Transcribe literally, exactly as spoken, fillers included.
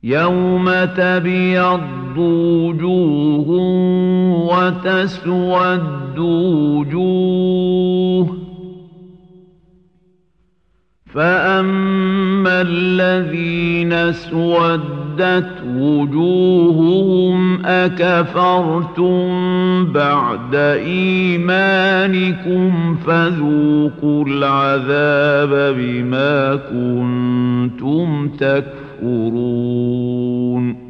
يوم تبيض وجوه وتسود وجوه فأما الذين اسودت وجوههم أكفرتم بعد إيمانكم فذوقوا العذاب بما كنتم تكفرون